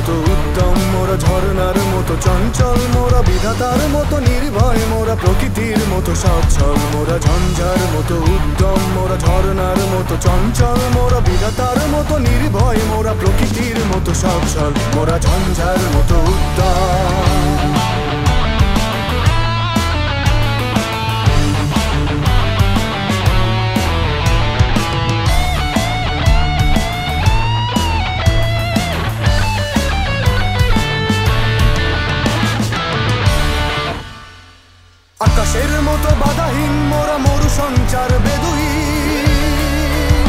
মতো উদ্যম মোরা, ঝরনার মতো চঞ্চল মোরা, বিধাতার মতো নির্ভয় মোরা, প্রকৃতির মতো সচ্ছল মোরা। ঝঞ্ঝার মতো উদ্যম মোরা, ঝরনার মতো চঞ্চল মোরা, বিধাতার মতো নির্ভয় মোরা, প্রকৃতির মতো সচ্ছল মোরা। ঝঞ্ঝার মতো উদ্যম। আকাশের মতো বাধাহীন মোরা, মরু সঞ্চার বেদুইন।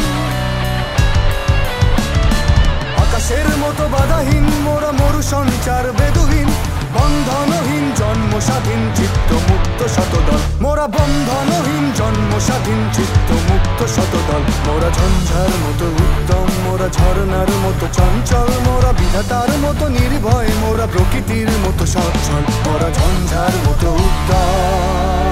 আকাশের মতো বাধাহীন মোরা, মরু সঞ্চার বেদুইন। বন্ধনহীন জন্ম স্বাধীন, চিত্ত মুক্ত শতদল মোরা। বন্ধনহীন জন্ম স্বাধীন, চিত্ত মুক্ত শতদল মোরা। ঝঞ্ঝার মতো উদ্যম মোরা, ঝরনার মতো চঞ্চল মোরা, বিধাতার মতো নির্ভয় মোরা, প্রকৃতির মতো সচ্ছল মোরা। ঝঞ্ঝার মতো উদ্যম।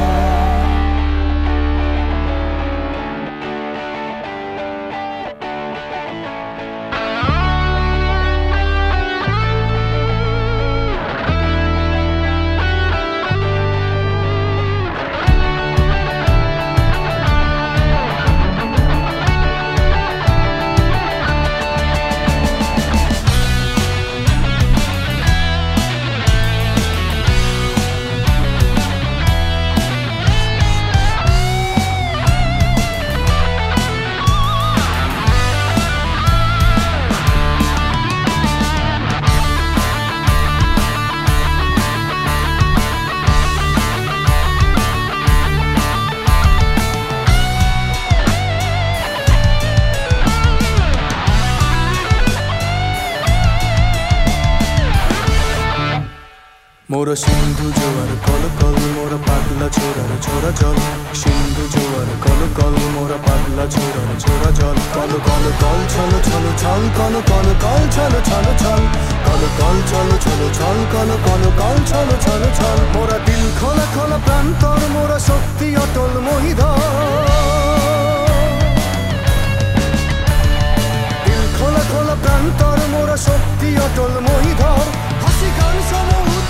মোরা সিন্ধু জোয়ার কল কল মোরা, পাগলা ছোড়ার ছোড়া জল। সিন্ধু জোয়ার কল কল মোরা, পাগলা ছোড়ার ছোড়া জল। কল কল কল ছলো ছলো ছল, কল কল কল ছলো ছলো ছল। কল কল ছলো ছলো ছল, কল কল কল ছলো ছলো ছল মোরা। দিল খোলা খোলা প্রান্তর মোরা, শক্তি অটল মহিধর। দিল খোলা খোলা প্রান্তর মোরা, শক্তি অটল মহিধর। হাসি গান সম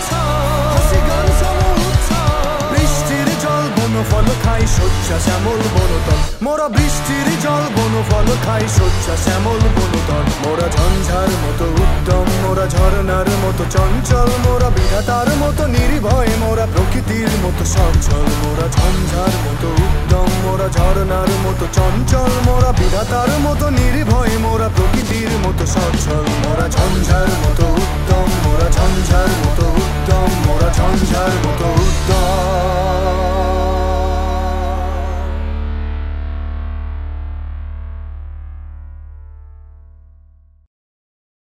বৃষ্টির জল বনফল খাই, শয্যা শ্যামল বনতল মোরা। বৃষ্টির জল বনফল খাই, শয্যা শ্যামল বনতল মোরা। ঝঞ্ঝার মতো উদ্যম মোরা, ঝরনার মতো চঞ্চল মোরা, বিধাতার মতো নির্ভয় মোরা, প্রকৃতি